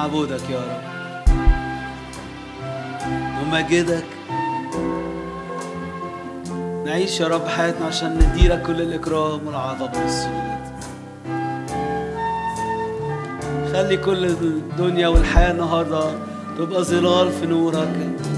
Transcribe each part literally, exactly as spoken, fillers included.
نعبدك يا رب نمجدك، نعيش يا رب حياتنا عشان نديلك كل الإكرام والعظمة والسجود. خلي كل الدنيا والحياة النهاردة تبقى ظلال في نورك.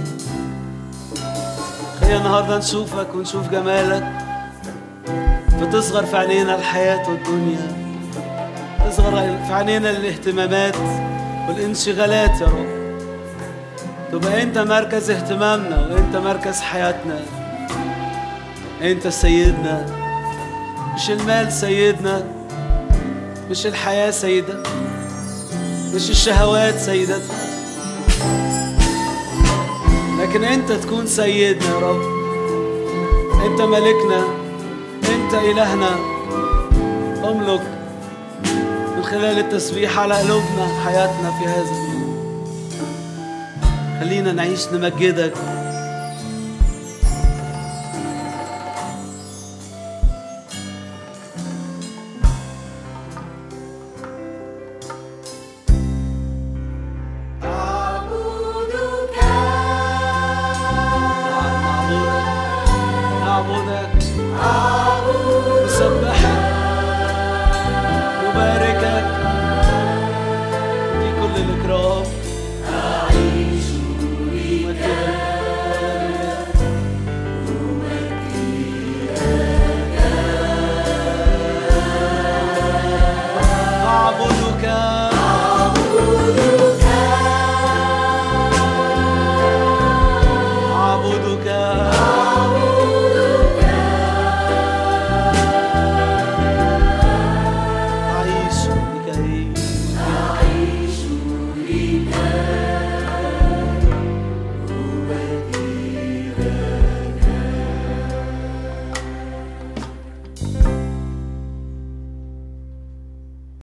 خلينا النهاردة نشوفك ونشوف جمالك، فتصغر في عينينا الحياة والدنيا، تصغر في عينينا الاهتمامات والانشغالات يا رب. تبقى انت مركز اهتمامنا وانت مركز حياتنا، انت سيدنا، مش المال سيدنا، مش الحياة سيدة، مش الشهوات سيدتنا، لكن انت تكون سيدنا يا رب. انت ملكنا، انت إلهنا. املك من خلال التسبيح على قلوبنا حياتنا في هذا اليوم. خلينا نعيش نمجدك